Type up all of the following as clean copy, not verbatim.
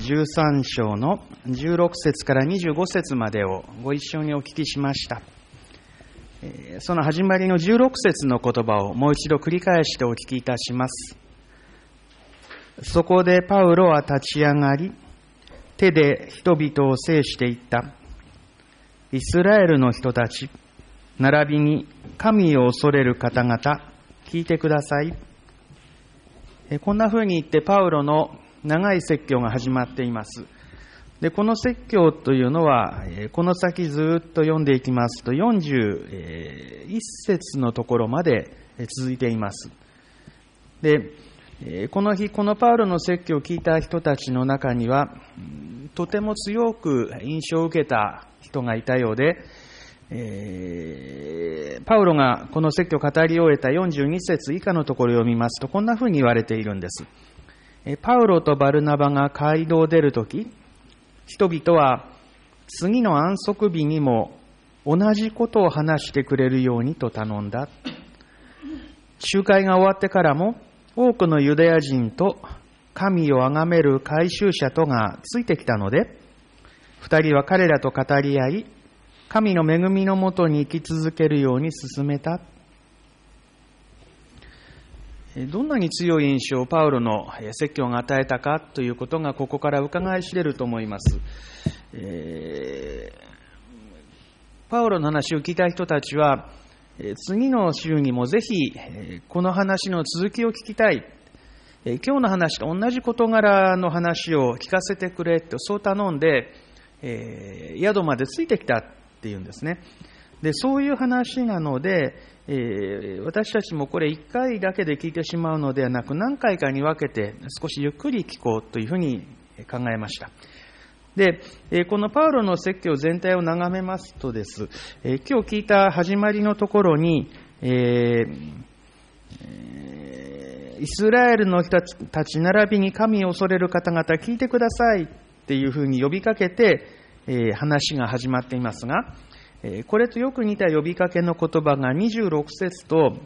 13章の16節から25節までをご一緒にお聞きしました。その始まりの16節の言葉をもう一度繰り返してお聞きいたします。そこでパウロは立ち上がり、手で人々を制していった。イスラエルの人たち、並びに神を恐れる方々、聞いてください。こんな風に言ってパウロの長い説教が始まっています。で、この説教というのは、この先ずっと読んでいきますと、41節のところまで続いています。で、この日、このパウロの説教を聞いた人たちの中には、とても強く印象を受けた人がいたようで、パウロがこの説教を語り終えた42節以下のところを読みますと、こんな風に言われているんです。パウロとバルナバが街道を出るとき、人々は次の安息日にも同じことを話してくれるようにと頼んだ。集会が終わってからも多くのユダヤ人と神を崇める改宗者とがついてきたので、二人は彼らと語り合い、神の恵みのもとに生き続けるように進めた。どんなに強い印象をパウロの説教が与えたかということがここから伺い知れると思います。パウロの話を聞いた人たちは、次の週にもぜひこの話の続きを聞きたい。今日の話と同じ事柄の話を聞かせてくれとそう頼んで、宿までついてきたっていうんですね。で、そういう話なので、私たちもこれ1回だけで聞いてしまうのではなく、何回かに分けて少しゆっくり聞こうというふうに考えました。で、このパウロの説教全体を眺めますとです、今日聞いた始まりのところに、イスラエルの人たち並びに神を恐れる方々聞いてくださいっていうふうに呼びかけて、話が始まっていますが、これとよく似た呼びかけの言葉が26節と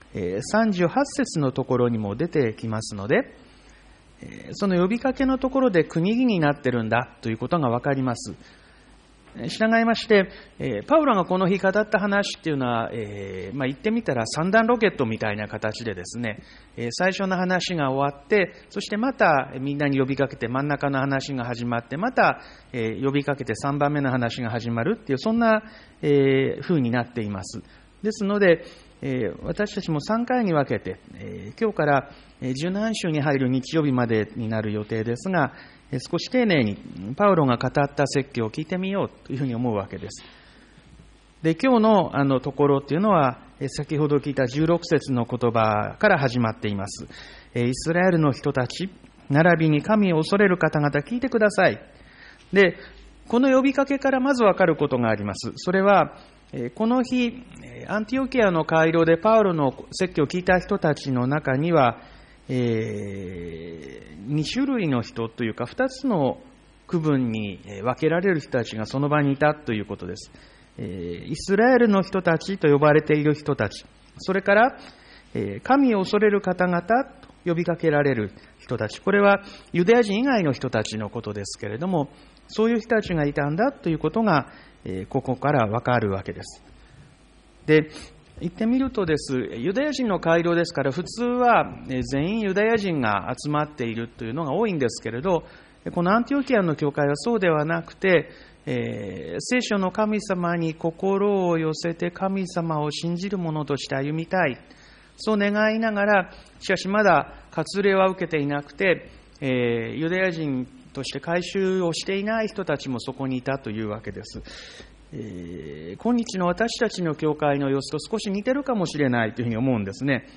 38節のところにも出てきますので、その呼びかけのところで区切りになっているんだということがわかります。従いまして、パウロがこの日語った話っていうのは、言ってみたら三段ロケットみたいな形でですね、最初の話が終わって、そしてまたみんなに呼びかけて真ん中の話が始まって、また呼びかけて3番目の話が始まるっていう、そんな風になっています。ですので、私たちも3回に分けて、今日から受難週に入る日曜日までになる予定ですが、少し丁寧にパウロが語った説教を聞いてみようというふうに思うわけです。で、今日のところっていうのは、先ほど聞いた16節の言葉から始まっています。イスラエルの人たち、並びに神を恐れる方々聞いてください。で、この呼びかけからまずわかることがあります。それは、この日、アンティオキアの回廊でパウロの説教を聞いた人たちの中には、2種類の人というか2つの区分に分けられる人たちがその場にいたということです。イスラエルの人たちと呼ばれている人たち、それから神を恐れる方々と呼びかけられる人たち、これはユダヤ人以外の人たちのことですけれども、そういう人たちがいたんだということがここから分かるわけです。で、言ってみるとです、ユダヤ人の回廊ですから、普通は全員ユダヤ人が集まっているというのが多いんですけれど、このアンティオキアの教会はそうではなくて、聖書の神様に心を寄せて神様を信じる者として歩みたい、そう願いながら、しかしまだ割礼は受けていなくて、ユダヤ人として改宗をしていない人たちもそこにいたというわけです。今日の私たちの教会の様子と少し似てるかもしれないというふうに思うんですね。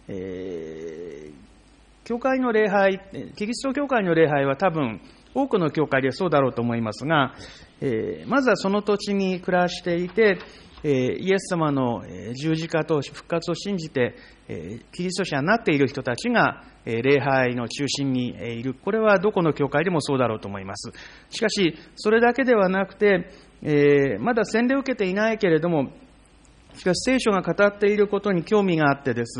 教会の礼拝、キリスト教会の礼拝は多分多くの教会でそうだろうと思いますが、まずはその土地に暮らしていて、イエス様の十字架と復活を信じてキリスト者になっている人たちが礼拝の中心にいる。これはどこの教会でもそうだろうと思います。しかしそれだけではなくて、まだ洗礼を受けていないけれども、しかし聖書が語っていることに興味があってです、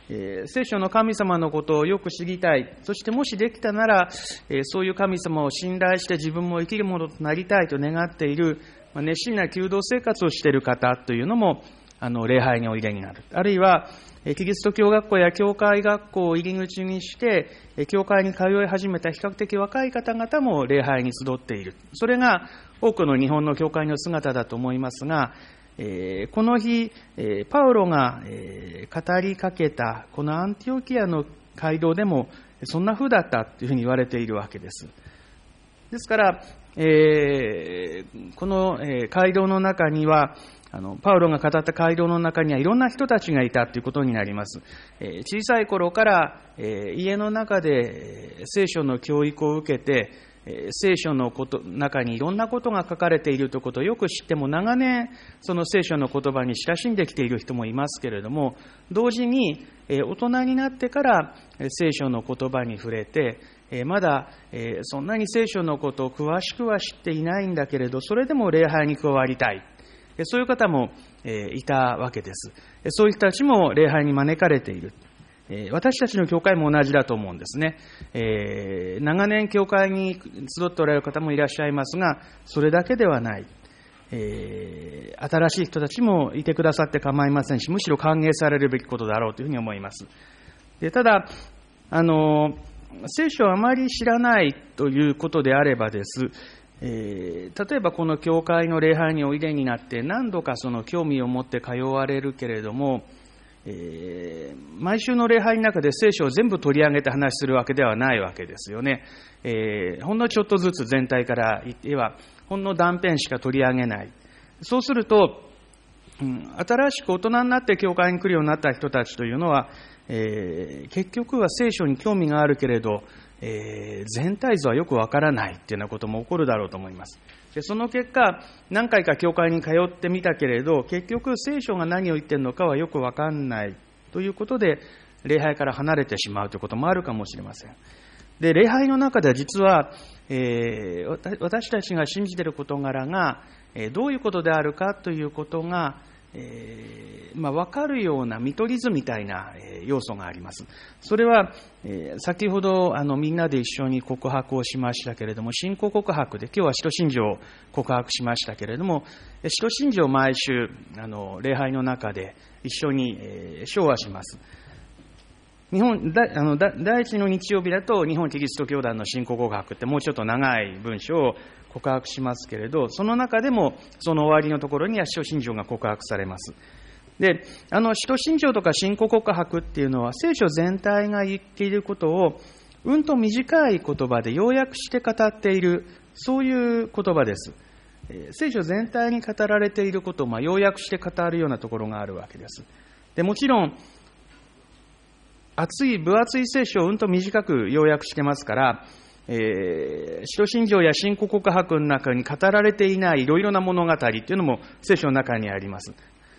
聖書の神様のことをよく知りたい。そしてもしできたなら、そういう神様を信頼して自分も生きるものとなりたいと願っている、熱心な求道生活をしている方というのも、礼拝においでになる。あるいは、キリスト教学校や教会学校を入り口にして、教会に通い始めた比較的若い方々も礼拝に集っている。それが多くの日本の教会の姿だと思いますが、この日、パウロが語りかけたこのアンティオキアの街道でもそんな風だったというふうに言われているわけです。ですから、この街道の中には、パウロが語った街道の中にはいろんな人たちがいたということになります。小さい頃から家の中で聖書の教育を受けて、聖書の中にいろんなことが書かれているということをよく知っても長年その聖書の言葉に親しんできている人もいますけれども、同時に大人になってから聖書の言葉に触れて、まだそんなに聖書のことを詳しくは知っていないんだけれど、それでも礼拝に加わりたい、そういう方もいたわけです。そういう人たちも礼拝に招かれている。私たちの教会も同じだと思うんですね。長年教会に集っておられる方もいらっしゃいますが、それだけではない。新しい人たちもいてくださって構いませんし、むしろ歓迎されるべきことだろうというふうに思います。ただ、聖書をあまり知らないということであればです、例えばこの教会の礼拝においでになって何度かその興味を持って通われるけれども、毎週の礼拝の中で聖書を全部取り上げて話するわけではないわけですよね。ほんのちょっとずつ全体から言ってはほんの断片しか取り上げない。そうすると、新しく大人になって教会に来るようになった人たちというのは、結局は聖書に興味があるけれど、全体像はよくわからないというようなことも起こるだろうと思います。でその結果、何回か教会に通ってみたけれど、結局聖書が何を言っているのかはよくわからないということで、礼拝から離れてしまうということもあるかもしれません。で、礼拝の中では実は、私たちが信じている事柄が、どういうことであるかということが、分かるような見取り図みたいな要素があります。それは、先ほどみんなで一緒に告白をしましたけれども、信仰告白で今日は使徒信条を告白しましたけれども、使徒信条を毎週礼拝の中で一緒に唱和します。第一の日曜日だと日本キリスト教団の信仰告白ってもうちょっと長い文章を告白しますけれど、その中でもその終わりのところには使徒信条が告白されます。で、使徒信条とか信仰告白っていうのは聖書全体が言っていることをと短い言葉で要約して語っている、そういう言葉です。聖書全体に語られていることを要約して語るようなところがあるわけです。で、もちろん分厚い聖書をと短く要約してますから、使徒信条や信仰告白の中に語られていないいろいろな物語っていうのも聖書の中にあります。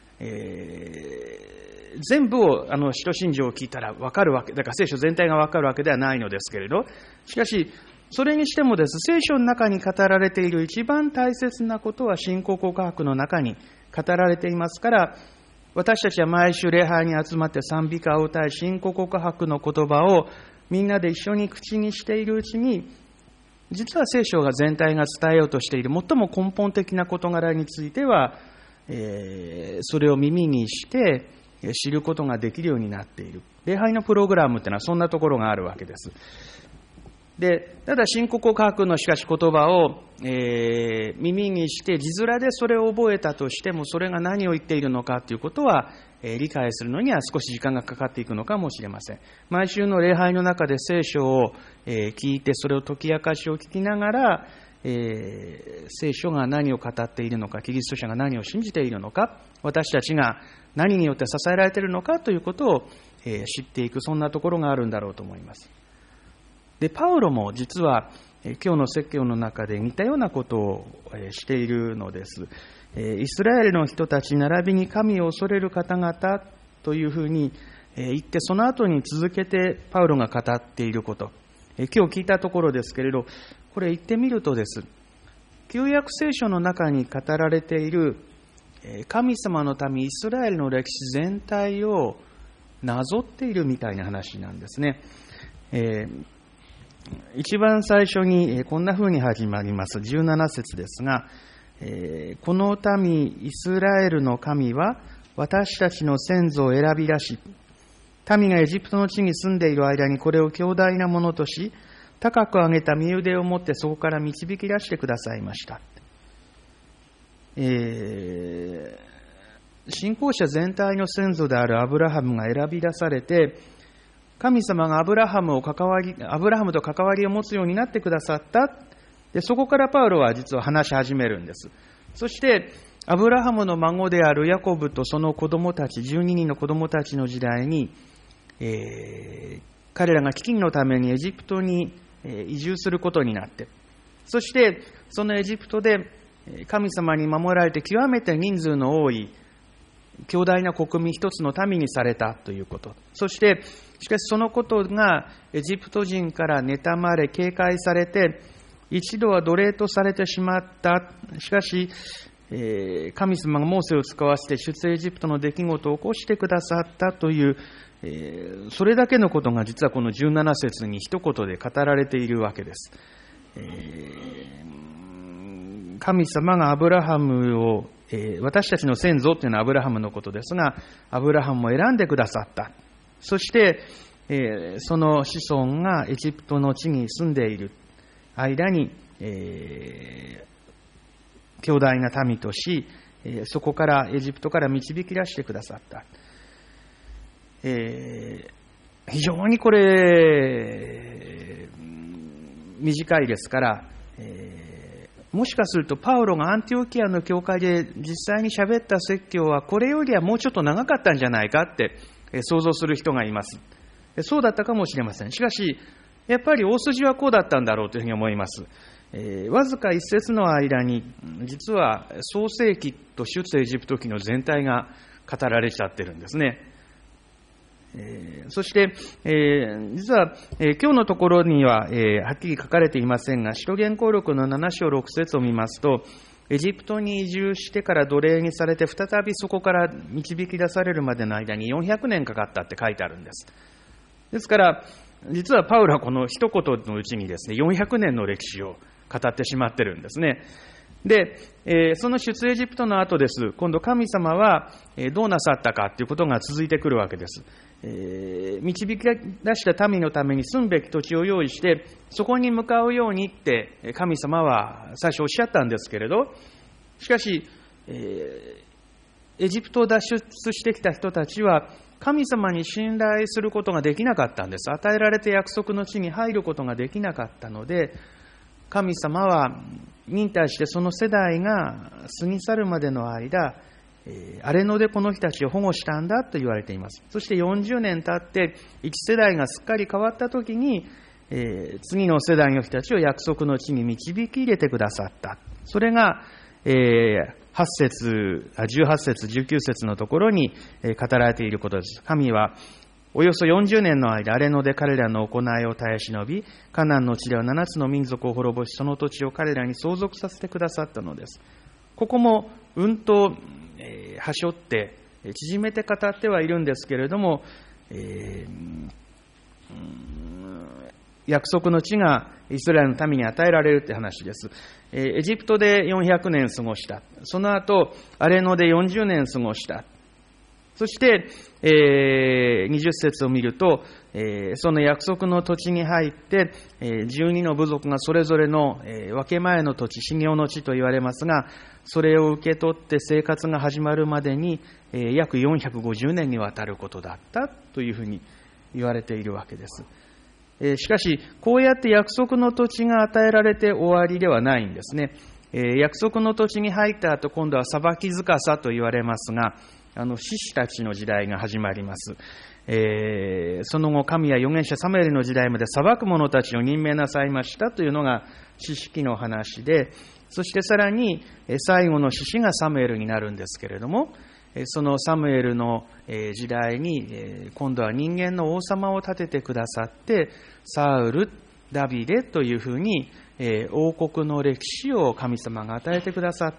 全部を使徒信条を聞いたら分かるわけだから、聖書全体が分かるわけではないのですけれど、しかしそれにしてもです、聖書の中に語られている一番大切なことは信仰告白の中に語られていますから、私たちは毎週礼拝に集まって賛美歌を歌い、信仰告白の言葉をみんなで一緒に口にしているうちに、実は聖書が全体が伝えようとしている最も根本的な事柄については、それを耳にして知ることができるようになっている。礼拝のプログラムというのはそんなところがあるわけです。で、ただ信仰告白のしかし言葉を、耳にして字面でそれを覚えたとしても、それが何を言っているのかということは、理解するのには少し時間がかかっていくのかもしれません。毎週の礼拝の中で聖書を、聞いて、それを解き明かしを聞きながら、聖書が何を語っているのか、キリスト者が何を信じているのか、私たちが何によって支えられているのかということを、知っていく、そんなところがあるんだろうと思います。で、パウロも実は今日の説教の中で似たようなことをしているのです。イスラエルの人たち並びに神を恐れる方々というふうに言って、その後に続けてパウロが語っていること、今日聞いたところですけれど、これ言ってみるとです、旧約聖書の中に語られている神様の民イスラエルの歴史全体をなぞっているみたいな話なんですね。一番最初にこんな風に始まります17節ですが、この民イスラエルの神は私たちの先祖を選び出し、民がエジプトの地に住んでいる間にこれを強大なものとし、高く上げた身腕を持ってそこから導き出してくださいました。信仰者全体の先祖であるアブラハムが選び出されて、神様がアブラハムと関わりを持つようになってくださった。で、そこからパウロは実は話し始めるんです。そしてアブラハムの孫であるヤコブとその子供たち、12人の子供たちの時代に、彼らが飢饉のためにエジプトに移住することになって、そしてそのエジプトで神様に守られて極めて人数の多い強大な国民一つの民にされたということ。そしてしかしそのことがエジプト人から妬まれ警戒されて、一度は奴隷とされてしまった。しかし神様がモーセを使わせて出エジプトの出来事を起こしてくださったという、それだけのことが実はこの17節に一言で語られているわけです。神様がアブラハムを、私たちの先祖というのはアブラハムのことですが、アブラハムを選んでくださった。そして、その子孫がエジプトの地に住んでいる間に、強大な民とし、そこからエジプトから導き出してくださった。非常にこれ短いですから、もしかするとパウロがアンティオキアの教会で実際に喋った説教はこれよりはもうちょっと長かったんじゃないかって想像する人がいます。そうだったかもしれません。しかしやっぱり大筋はこうだったんだろうというふうに思います。わずか一節の間に実は創世記と出エジプト記の全体が語られちゃってるんですね。そして、実は、今日のところには、はっきり書かれていませんが、使徒言行録の7章6節を見ますと、エジプトに移住してから奴隷にされて再びそこから導き出されるまでの間に400年かかったって書いてあるんです。ですから実はパウロはこの一言のうちにですね、400年の歴史を語ってしまってるんですね。で、その出エジプトの後です。今度神様はどうなさったかということが続いてくるわけです。導き出した民のために住むべき土地を用意して、そこに向かうようにって神様は最初おっしゃったんですけれど、しかし、エジプトを脱出してきた人たちは神様に信頼することができなかったんです。与えられた約束の地に入ることができなかったので、神様はに対してその世代が過ぎ去るまでの間、荒れ野でこの人たちを保護したんだと言われています。そして40年経って一世代がすっかり変わった時に、次の世代の人たちを約束の地に導き入れてくださった。それが、18節、19節のところに語られていることです。神はおよそ40年の間、荒れ野で彼らの行いを耐え忍び、カナンの地では7つの民族を滅ぼし、その土地を彼らに相続させてくださったのです。ここもうんとはしょって縮めて語ってはいるんですけれども、約束の地がイスラエルの民に与えられるという話です。エジプトで400年過ごした。その後荒れ野で40年過ごした。そして、20節を見ると、その約束の土地に入って、12の部族がそれぞれの、分け前の土地、修行の地と言われますが、それを受け取って生活が始まるまでに、約450年にわたることだったというふうに言われているわけです。しかし、こうやって約束の土地が与えられて終わりではないんですね。約束の土地に入った後、今度は裁き司と言われますが、士師たちの時代が始まります。その後、神や預言者サムエルの時代まで裁く者たちを任命なさいましたというのが士師記の話で、そしてさらに最後の士師がサムエルになるんですけれども、そのサムエルの時代に今度は人間の王様を立ててくださって、サウル、ダビデというふうに王国の歴史を神様が与えてくださった。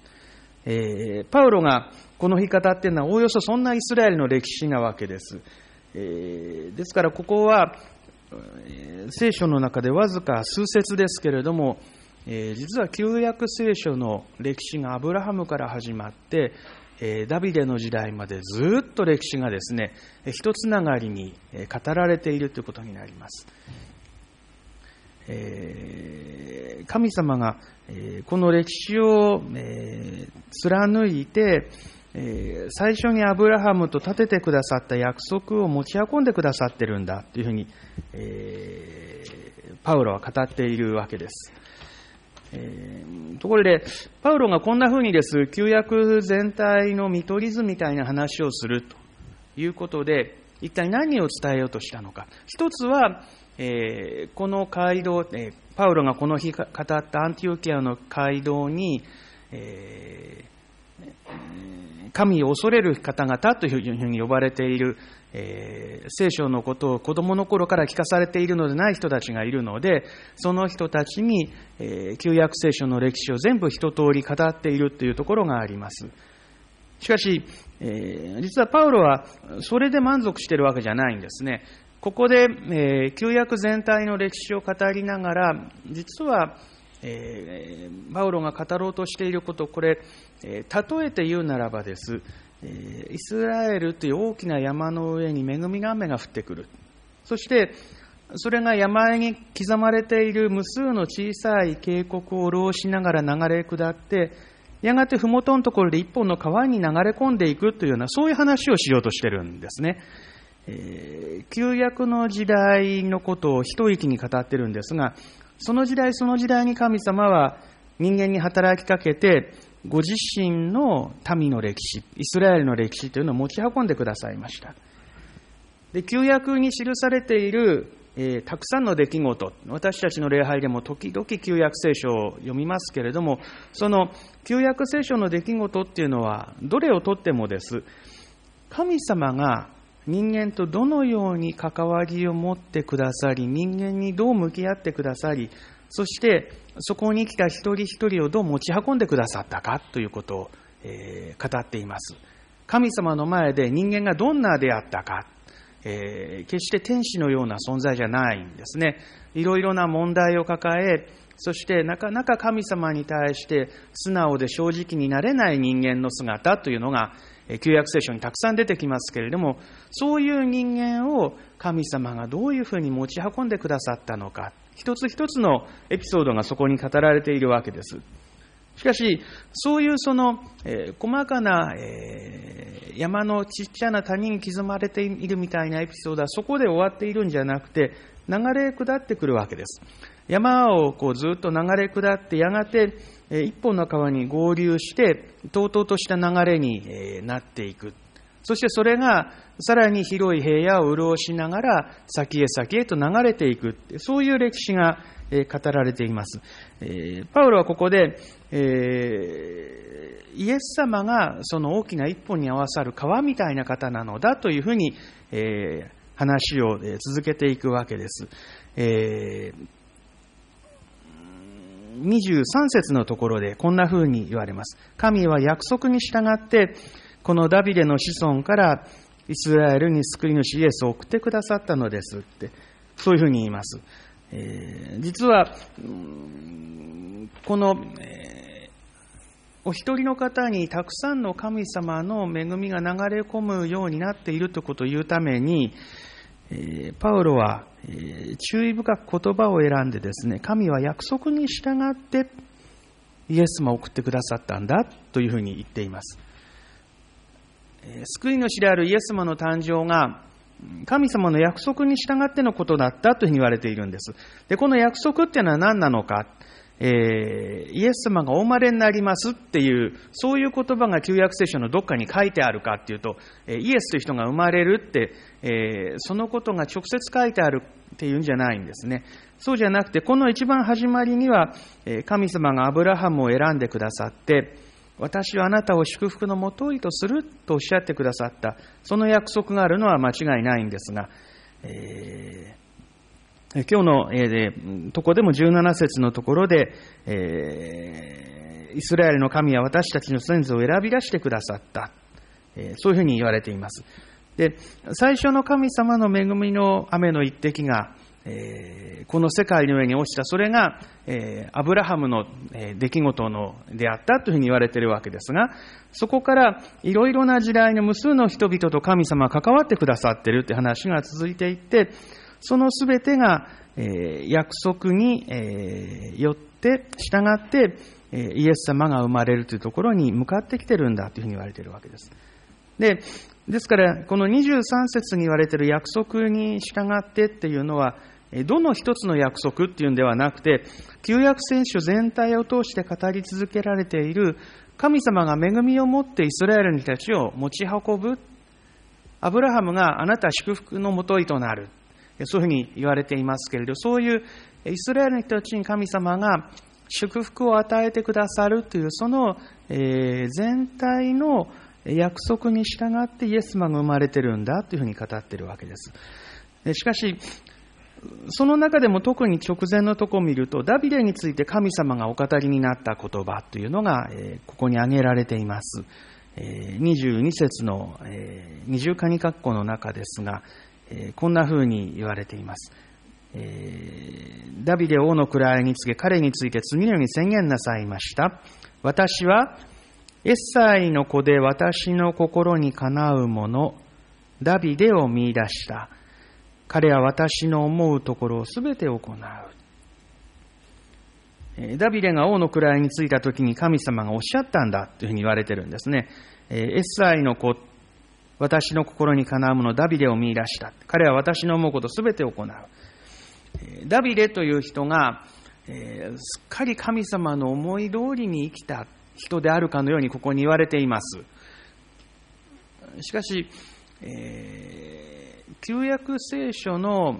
パウロがこの日語っていうのはおおよそそんなイスラエルの歴史なわけです。 ですからここは聖書の中でわずか数節ですけれども、実は旧約聖書の歴史がアブラハムから始まってダビデの時代までずっと歴史がですね、一つながりに語られているということになります。神様がこの歴史を貫いて最初にアブラハムと立ててくださった約束を持ち運んでくださっているんだというふうにパウロは語っているわけです。ところでパウロがこんなふうにです旧約全体の見取り図みたいな話をするということで、一体何を伝えようとしたのか。一つはこの街道、パウロがこの日語ったアンティオキアの街道に、神を恐れる方々というふうに呼ばれている、聖書のことを子供の頃から聞かされているのでない人たちがいるので、その人たちに、旧約聖書の歴史を全部一通り語っているというところがあります。しかし、実はパウロはそれで満足しているわけじゃないんですね。ここで、旧約全体の歴史を語りながら、実は、パウロが語ろうとしていること、これ、例えて言うならばです、イスラエルという大きな山の上に恵みの雨が降ってくる。そして、それが山に刻まれている無数の小さい渓谷を浪しながら流れ下って、やがて麓のところで一本の川に流れ込んでいくというような、そういう話をしようとしているんですね。旧約の時代のことを一息に語っているんですが、その時代その時代に神様は人間に働きかけて、ご自身の民の歴史、イスラエルの歴史というのを持ち運んでくださいました。で、旧約に記されている、たくさんの出来事、私たちの礼拝でも時々旧約聖書を読みますけれども、その旧約聖書の出来事っていうのはどれをとってもです、神様が人間とどのように関わりを持ってくださり、人間にどう向き合ってくださり、そしてそこに来た一人一人をどう持ち運んでくださったかということを、語っています。神様の前で人間がどんなであったか、決して天使のような存在じゃないんですね。いろいろな問題を抱え、そしてなかなか神様に対して素直で正直になれない人間の姿というのが旧約聖書にたくさん出てきますけれども、そういう人間を神様がどういうふうに持ち運んでくださったのか、一つ一つのエピソードがそこに語られているわけです。しかし、そういうその、細かな、山のちっちゃな谷に刻まれているみたいなエピソードはそこで終わっているんじゃなくて、流れ下ってくるわけです。山をこうずっと流れ下って、やがて一本の川に合流して、とうとうとした流れになっていく。そしてそれがさらに広い平野を潤しながら先へ先へと流れていく。そういう歴史が語られています。パウロはここで、イエス様がその大きな一本に合わさる川みたいな方なのだというふうに、話を続けていくわけです。23節のところでこんなふうに言われます。神は約束に従ってこのダビデの子孫からイスラエルに救い主イエスを送ってくださったのですって、そういうふうに言います。実はこの、お一人の方にたくさんの神様の恵みが流れ込むようになっているということを言うために、パウロは注意深く言葉を選んでですね、神は約束に従ってイエス様を送ってくださったんだというふうに言っています。救い主であるイエス様の誕生が神様の約束に従ってのことだったというふうに言われているんです。で、この約束っていうのは何なのか、イエス様がお生まれになりますっていう、そういう言葉が旧約聖書のどっかに書いてあるかっていうと、イエスという人が生まれるって、そのことが直接書いてあるっていうんじゃないんですね。そうじゃなくて、この一番始まりには、神様がアブラハムを選んでくださって、私はあなたを祝福のもといとするとおっしゃってくださった、その約束があるのは間違いないんですが、今日の、とこでも17節のところで、イスラエルの神は私たちの先祖を選び出してくださった、そういうふうに言われています。 で、最初の神様の恵みの雨の一滴が、この世界の上に落ちた。それが、アブラハムの出来事であったというふうに言われているわけですが、そこからいろいろな時代の無数の人々と神様が関わってくださっているという話が続いていって、そのすべてが、約束に、よって従ってイエス様が生まれるというところに向かってきているんだというふうに言われているわけです。ですから、この23節に言われている約束に従ってっていうのは、どの一つの約束っていうんではなくて、旧約聖書全体を通して語り続けられている神様が恵みを持ってイスラエルの人たちを持ち運ぶ。アブラハムがあなたは祝福のもといとなる。そういうふうに言われていますけれど、そういうイスラエルの人たちに神様が祝福を与えてくださるという、その全体の約束に従ってイエス様が生まれてるんだというふうに語っているわけです。しかし、その中でも特に直前のところを見ると、ダビデについて神様がお語りになった言葉というのがここに挙げられています。22節の二重カニ括弧の中ですが、こんな風に言われています。ダビデ王の位につけ、彼について次のように宣言なさいました。私はエッサイの子で私の心にかなうもの、ダビデを見出した。彼は私の思うところをすべて行う。ダビデが王の位についたときに神様がおっしゃったんだというふうに言われているんですね。エッサイの子、私の心にかなうもの、ダビデを見出した。彼は私の思うことすべて行う。ダビデという人が、すっかり神様の思い通りに生きた人であるかのようにここに言われています。しかし、旧約聖書の、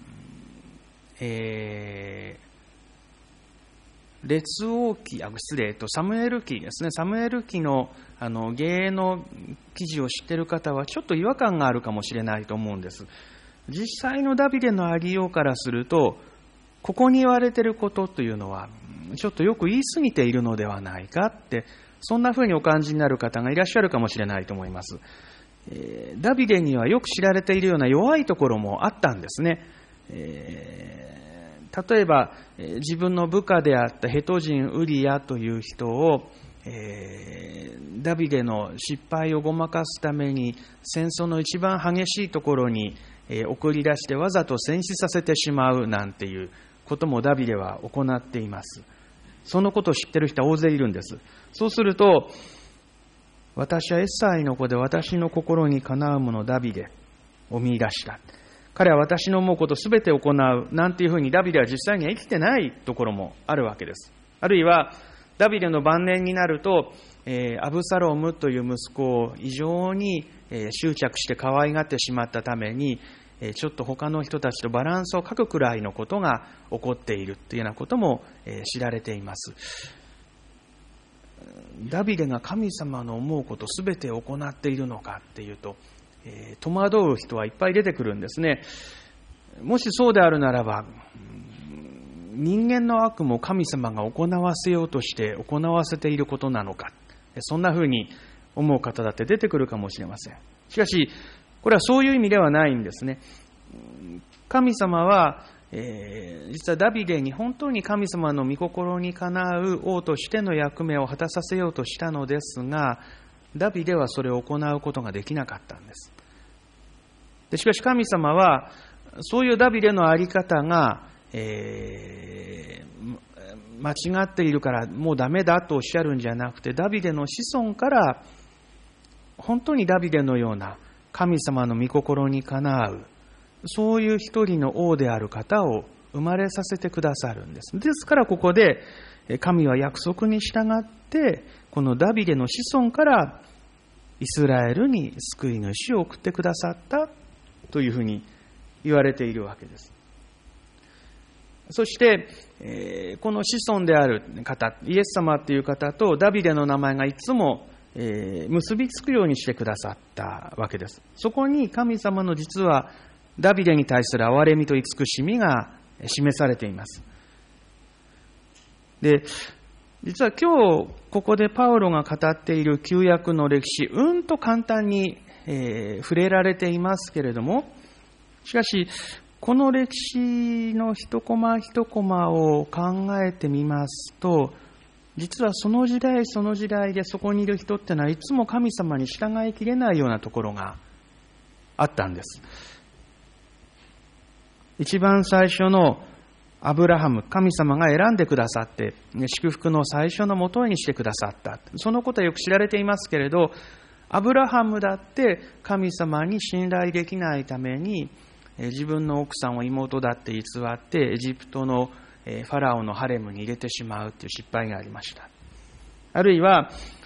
列王記、サムエル記ですね。サムエル記の芸の記事を知っている方はちょっと違和感があるかもしれないと思うんです。実際のダビデのありようからすると、ここに言われていることというのはちょっとよく言い過ぎているのではないかって、そんなふうにお感じになる方がいらっしゃるかもしれないと思います。ダビデにはよく知られているような弱いところもあったんですね。例えば自分の部下であったヘト人ウリヤという人を、ダビデの失敗をごまかすために戦争の一番激しいところに送り出してわざと戦死させてしまうなんていうこともダビデは行っています。そのことを知っている人は大勢いるんです。そうすると、私はエッサイの子で私の心にかなうものダビデを見出した。彼は私の思うことすべて行うなんていうふうにダビデは実際には生きてないところもあるわけです。あるいはダビデの晩年になると、アブサロムという息子を異常に執着して可愛がってしまったために、ちょっと他の人たちとバランスを欠くくらいのことが起こっているというようなことも知られています。ダビデが神様の思うことすべて行っているのかっていうと、戸惑う人はいっぱい出てくるんですね。もしそうであるならば、人間の悪も神様が行わせようとして行わせていることなのか、そんなふうに思う方だって出てくるかもしれません。しかしこれはそういう意味ではないんですね。神様は、実はダビデに本当に神様の御心にかなう王としての役目を果たさせようとしたのですが、ダビデはそれを行うことができなかったんです。しかし神様はそういうダビデの在り方が、間違っているからもうダメだとおっしゃるんじゃなくて、ダビデの子孫から本当にダビデのような神様の御心にかなう、そういう一人の王である方を生まれさせてくださるんです。ですからここで神は約束に従ってこのダビデの子孫からイスラエルに救い主を送ってくださったというふうに言われているわけです。そしてこの子孫である方、イエス様という方とダビデの名前がいつも結びつくようにしてくださったわけです。そこに神様の実はダビデに対する憐れみと慈しみが示されています。で、実は今日ここでパウロが語っている旧約の歴史、と簡単に触れられていますけれども、しかし、この歴史の一コマ一コマを考えてみますと、実はその時代その時代でそこにいる人ってのはいつも神様に従いきれないようなところがあったんです。一番最初のアブラハム、神様が選んでくださって、祝福の最初のもとにしてくださった。そのことはよく知られていますけれど、アブラハムだって神様に信頼できないために、自分の奥さんを妹だって偽ってエジプトのファラオのハレムに入れてしまうという失敗がありました。あるいは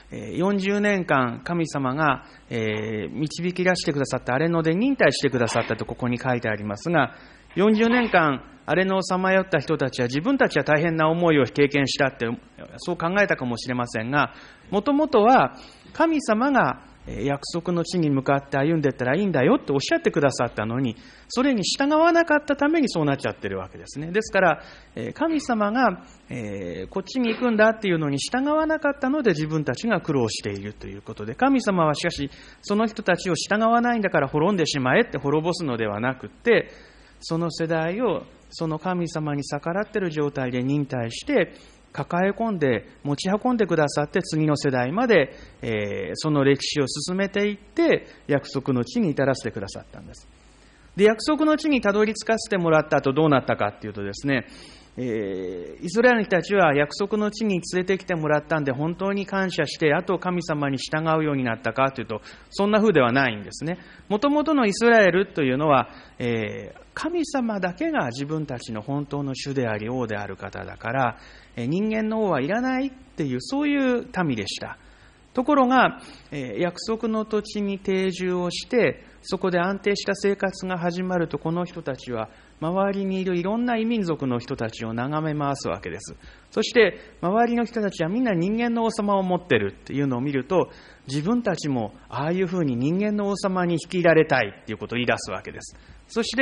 40年間神様が導き出してくださった荒野で忍耐してくださったとここに書いてありますが、40年間荒野をさまよった人たちは自分たちは大変な思いを経験したってそう考えたかもしれませんが、もともとは神様が約束の地に向かって歩んでいったらいいんだよっておっしゃってくださったのに、それに従わなかったためにそうなっちゃってるわけですね。ですから神様がこっちに行くんだっていうのに従わなかったので自分たちが苦労しているということで、神様はしかしその人たちを従わないんだから滅んでしまえって滅ぼすのではなくって、その世代をその神様に逆らっている状態で忍耐して抱え込んで持ち運んでくださって、次の世代まで、その歴史を進めていって約束の地に至らせてくださったんです。で、約束の地にたどり着かせてもらった後どうなったかっていうとですね、イスラエルの人たちは約束の地に連れてきてもらったんで本当に感謝して、あと神様に従うようになったかというとそんな風ではないんですね。もともとのイスラエルというのは、神様だけが自分たちの本当の主であり王である方だから、人間の王はいらないっていう、そういう民でした。ところが、約束の土地に定住をしてそこで安定した生活が始まると、この人たちは周りにいるいろんな異民族の人たちを眺め回すわけです。そして周りの人たちはみんな人間の王様を持ってるっていうのを見ると、自分たちもああいうふうに人間の王様に率いられたいっていうことを言い出すわけです。そして、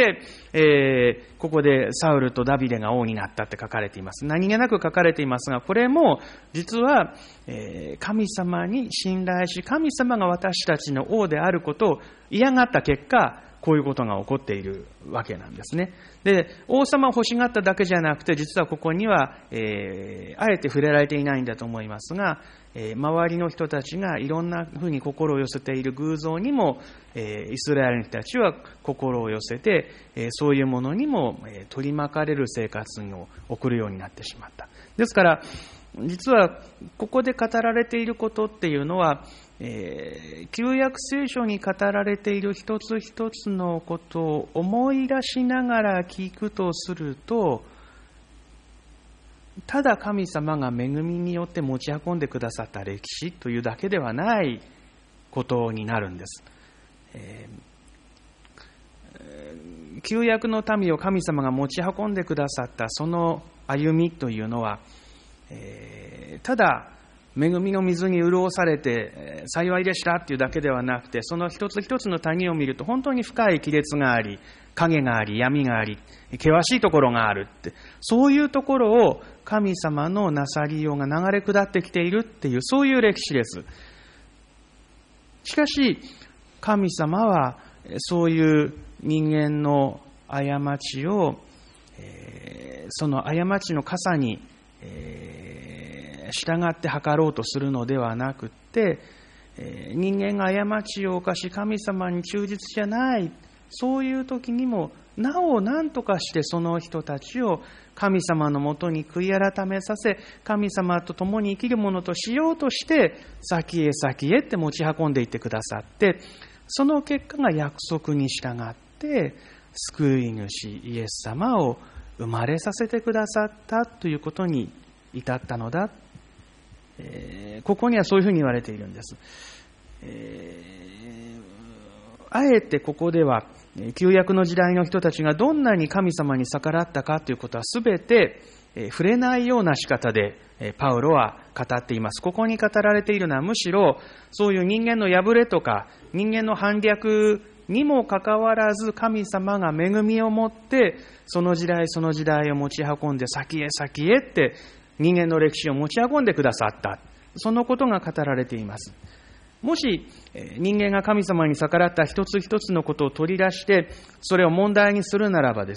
ここでサウルとダビデが王になったって書かれています。何気なく書かれていますが、これも実は、神様に信頼し、神様が私たちの王であることを嫌がった結果、こういうことが起こっているわけなんですね。で、王様を欲しがっただけじゃなくて、実はここには、あえて触れられていないんだと思いますが、周りの人たちがいろんなふうに心を寄せている偶像にも、イスラエルの人たちは心を寄せて、そういうものにも取り巻かれる生活を送るようになってしまった。ですから実はここで語られていることっていうのは、旧約聖書に語られている一つ一つのことを思い出しながら聞くとすると、ただ神様が恵みによって持ち運んでくださった歴史というだけではないことになるんです。旧約の民を神様が持ち運んでくださったその歩みというのは、ただ恵みの水に潤されて幸いでしたっていうだけではなくて、その一つ一つの谷を見ると本当に深い亀裂があり、影があり、闇があり、険しいところがあるって、そういうところを神様のなさりようが流れ下ってきているっていう、そういう歴史です。しかし神様はそういう人間の過ちを、その過ちの笠に従って計ろうとするのではなくて、人間が過ちを犯し神様に忠実じゃない、そういう時にもなお何とかしてその人たちを神様のもとに悔い改めさせ、神様と共に生きるものとしようとして先へ先へって持ち運んでいってくださって、その結果が約束に従って救い主イエス様を生まれさせてくださったということに至ったのだ。ここにはそういうふうに言われているんです。あえてここでは旧約の時代の人たちがどんなに神様に逆らったかということは全て触れないような仕方でパウロは語っています。ここに語られているのはむしろそういう人間の破れとか人間の反逆にもかかわらず、神様が恵みを持ってその時代その時代を持ち運んで先へ先へって人間の歴史を持ち運んでくださった、そのことが語られています。 もし人間が神様に逆らった一つ一つのことを取り出して、それを問題にするならばです。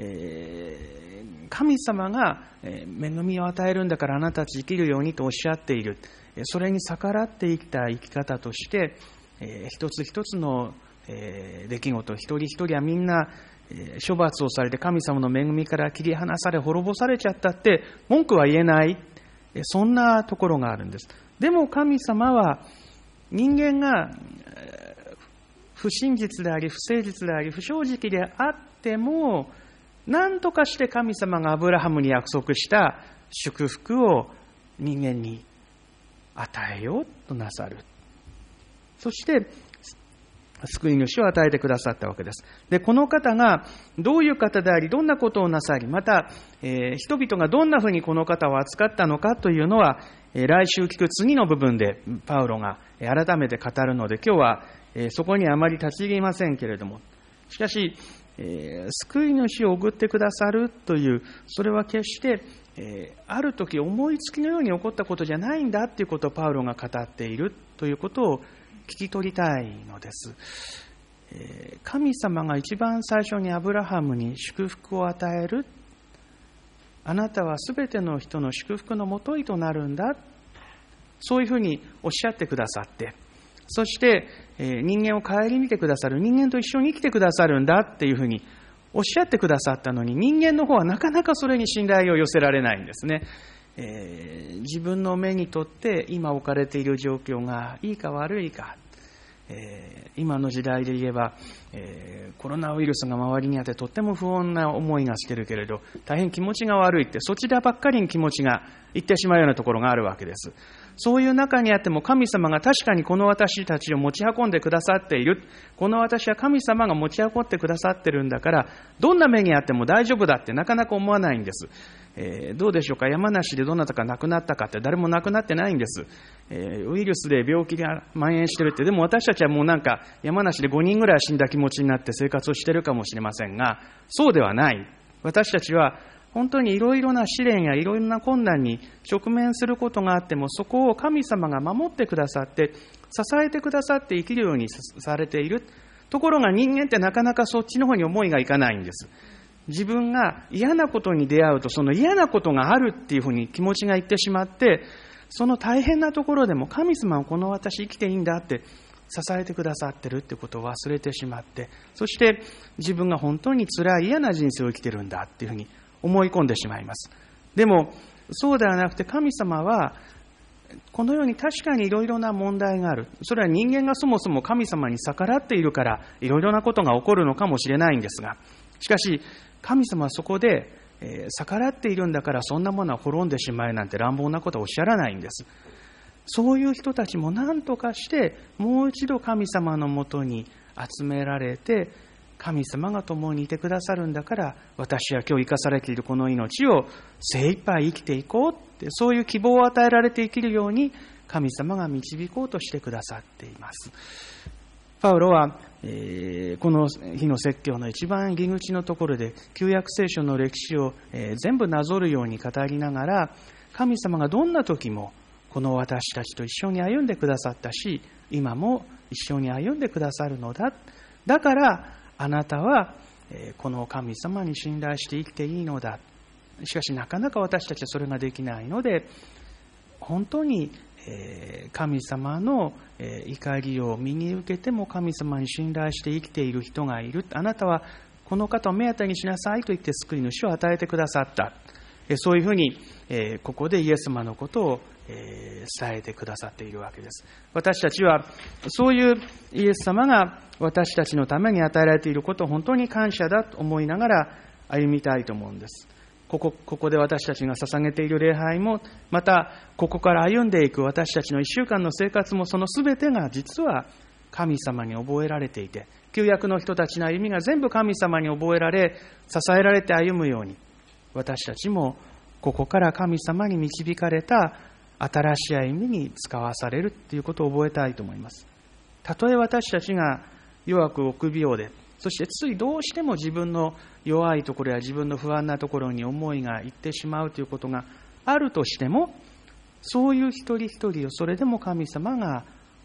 神様が恵みを与えるんだからあなたたち生きるようにとおっしゃっている。それに逆らって生きた生き方として、一つ一つの出来事、一人一人はみんな処罰をされて神様の恵みから切り離され滅ぼされちゃったって文句は言えない。そんなところがあるんです。でも神様は人間が不真実であり不誠実であり不正直であっても、何とかして神様がアブラハムに約束した祝福を人間に与えようとなさる。そして救い主を与えてくださったわけです。で、この方がどういう方であり、どんなことをなさり、また、人々がどんなふうにこの方を扱ったのかというのは、来週聞く次の部分でパウロが改めて語るので、今日はそこにあまり立ち入りませんけれども、しかし、救い主を送ってくださるという、それは決して、ある時思いつきのように起こったことじゃないんだということをパウロが語っているということを聞き取りたいのです。神様が一番最初にアブラハムに祝福を与える。あなたはすべての人の祝福のもといとなるんだ。そういうふうにおっしゃってくださって、そして人間を顧みてくださる、人間と一緒に生きてくださるんだっていうふうにおっしゃってくださったのに、人間の方はなかなかそれに信頼を寄せられないんですね。自分の目にとって今置かれている状況がいいか悪いか、今の時代で言えば、コロナウイルスが周りにあってとっても不穏な思いがしてるけれど、大変気持ちが悪いって、そちらばっかりに気持ちがいってしまうようなところがあるわけです。そういう中にあっても神様が確かにこの私たちを持ち運んでくださっている。この私は神様が持ち運んでくださってるんだから、どんな目にあっても大丈夫だってなかなか思わないんです。どうでしょうか。山梨でどなたか亡くなったかって、誰も亡くなってないんです。ウイルスで病気が蔓延してるって、でも私たちはもうなんか山梨で5人ぐらい死んだ気持ちになって生活をしてるかもしれませんが、そうではない。私たちは本当にいろいろな試練やいろいろな困難に直面することがあっても、そこを神様が守ってくださって支えてくださって生きるようにされている。ところが人間ってなかなかそっちの方に思いがいかないんです。自分が嫌なことに出会うと、その嫌なことがあるっていうふうに気持ちがいってしまって、その大変なところでも神様はこの私生きていいんだって支えてくださってるってことを忘れてしまって、そして自分が本当に辛い嫌な人生を生きてるんだっていうふうに思い込んでしまいます。でもそうではなくて、神様はこのように確かにいろいろな問題がある。それは人間がそもそも神様に逆らっているからいろいろなことが起こるのかもしれないんですが、しかし神様はそこで、逆らっているんだからそんなものは滅んでしまえなんて乱暴なことはおっしゃらないんです。そういう人たちも何とかしてもう一度神様のもとに集められて、神様が共にいてくださるんだから、私は今日生かされているこの命を精一杯生きていこうって、そういう希望を与えられて生きるように神様が導こうとしてくださっています。パウロは、この日の説教の一番入り口のところで旧約聖書の歴史を、全部なぞるように語りながら、神様がどんな時もこの私たちと一緒に歩んでくださったし、今も一緒に歩んでくださるのだ。だからあなたはこの神様に信頼して生きていいのだ。しかしなかなか私たちはそれができないので、本当に神様の怒りを身に受けても神様に信頼して生きている人がいる。あなたはこの方を目当てにしなさいと言って救い主を与えてくださった。そういうふうにここでイエス様のことを伝えてくださっているわけです。私たちはそういうイエス様が私たちのために与えられていることを本当に感謝だと思いながら歩みたいと思うんです。ここで私たちが捧げている礼拝も、またここから歩んでいく私たちの一週間の生活も、そのすべてが実は神様に覚えられていて、旧約の人たちの歩みが全部神様に覚えられ、支えられて歩むように、私たちもここから神様に導かれた新しい歩みに使わされるということを覚えたいと思います。たとえ私たちが弱く臆病で、そしてついどうしても自分の弱いところや自分の不安なところに思いがいってしまうということがあるとしても、そういう一人一人をそれでも神様が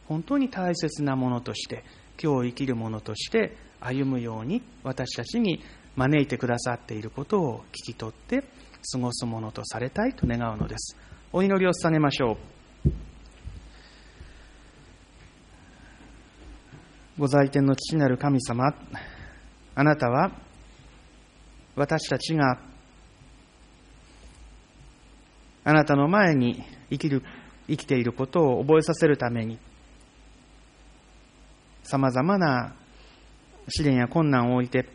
本当に大切なものとして、今日生きるものとして歩むように私たちに招いてくださっていることを聞き取って過ごすものとされたいと願うのです。お祈りを捧げましょう。ご在天の父なる神様、あなたは私たちがあなたの前に生きていることを覚えさせるために、さまざまな試練や困難を置いて、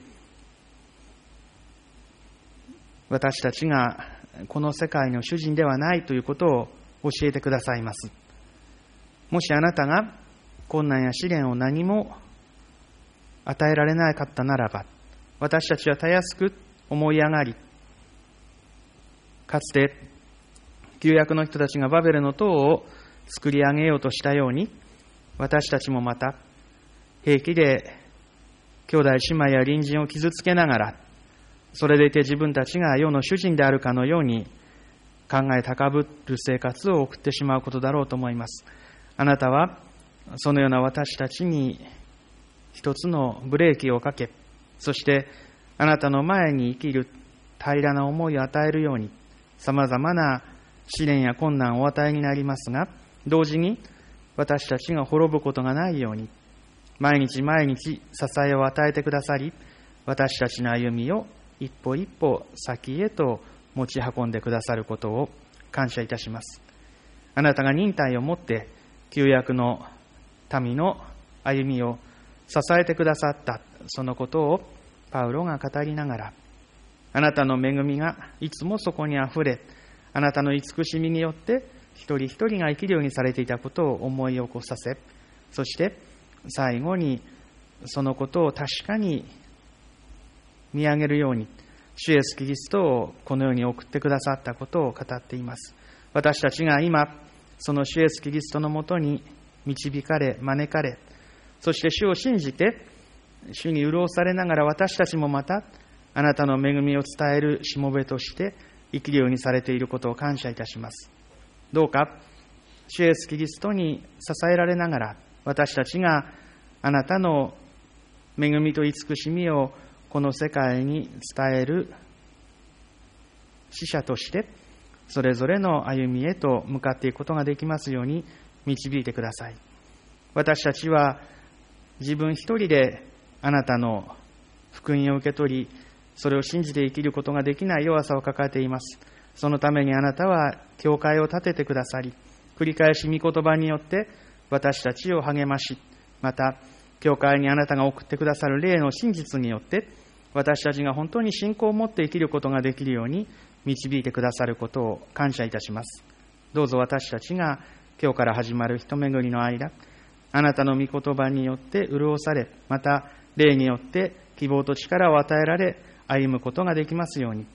私たちがこの世界の主人ではないということを教えてくださいます。もしあなたが困難や試練を何も与えられなかったならば、私たちはたやすく思い上がり、かつて旧約の人たちがバベルの塔を作り上げようとしたように、私たちもまた平気で兄弟姉妹や隣人を傷つけながら、それでいて自分たちが世の主人であるかのように考え高ぶる生活を送ってしまうことだろうと思います。あなたはそのような私たちに一つのブレーキをかけ、そしてあなたの前に生きる平らな思いを与えるように、さまざまな試練や困難をお与えになりますが、同時に私たちが滅ぶことがないように、毎日毎日支えを与えてくださり、私たちの歩みを一歩一歩先へと持ち運んでくださることを感謝いたします。あなたが忍耐をもって旧約の民の歩みを支えてくださった、そのことをパウロが語りながら、あなたの恵みがいつもそこにあふれ、あなたの慈しみによって一人一人が生きるようにされていたことを思い起こさせ、そして最後にそのことを確かに見上げるように、主イエスキリストをこの世に送ってくださったことを語っています。私たちが今その主イエスキリストのもとに導かれ招かれ、そして主を信じて主に潤されながら、私たちもまたあなたの恵みを伝えるしもべとして生きるようにされていることを感謝いたします。どうか主イエスキリストに支えられながら、私たちがあなたの恵みと慈しみをこの世界に伝える使者として、それぞれの歩みへと向かっていくことができますように導いてください。私たちは自分一人であなたの福音を受け取り、それを信じて生きることができない弱さを抱えています。そのためにあなたは教会を建ててくださり、繰り返し御言葉によって私たちを励まし、また教会にあなたが送ってくださる霊の真実によって私たちが本当に信仰を持って生きることができるように導いてくださることを感謝いたします。どうぞ私たちが今日から始まる一巡りの間、あなたの御言葉によって潤され、また霊によって希望と力を与えられ歩むことができますように、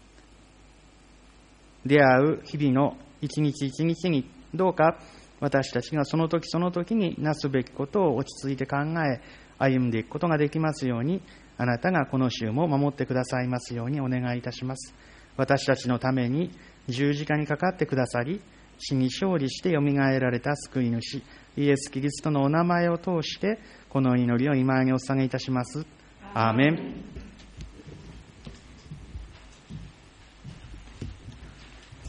出会う日々の一日一日にどうか私たちがその時その時になすべきことを落ち着いて考え歩んでいくことができますように、あなたがこの週も守ってくださいますようにお願いいたします。私たちのために十字架にかかってくださり、死に勝利してよみがえられた救い主イエス・キリストのお名前を通してこの祈りを今にお捧げいたします。アーメン。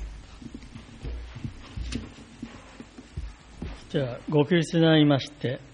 じゃあご起立になりまして、